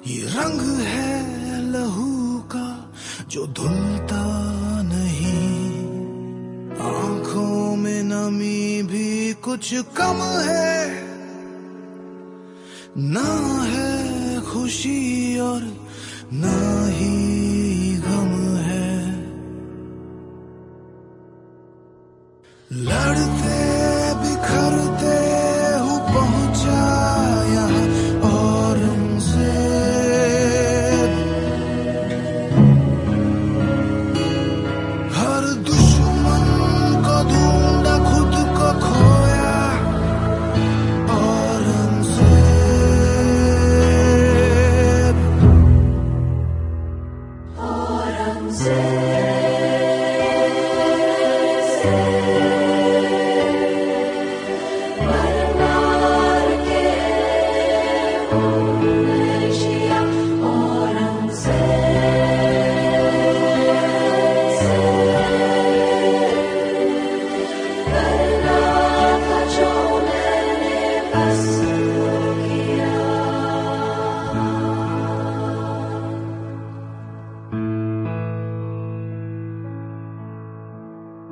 ये रंग है लहू का जो धुलता नहीं, आंखों में नमी भी कुछ कम है, ना है खुशी और ना ही गम है। लड़ते बिखरते हूँ पहुंचा यहाँ और उनसे हर दुश्मन को ढूंढा खुद को खोया और उनसे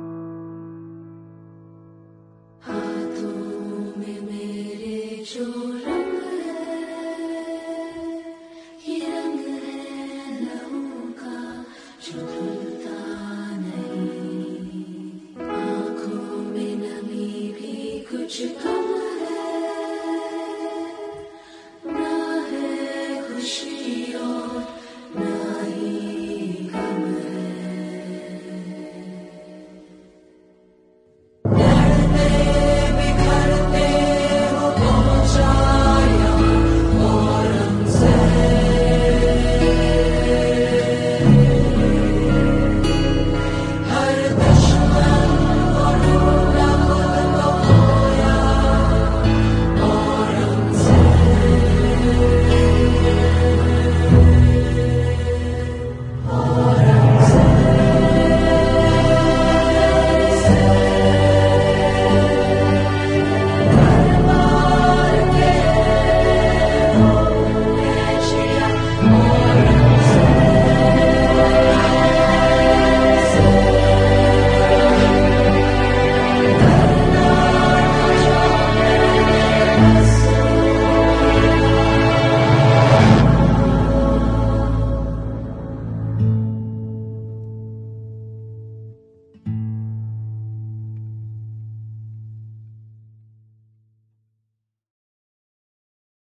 हाथों में मेरे जो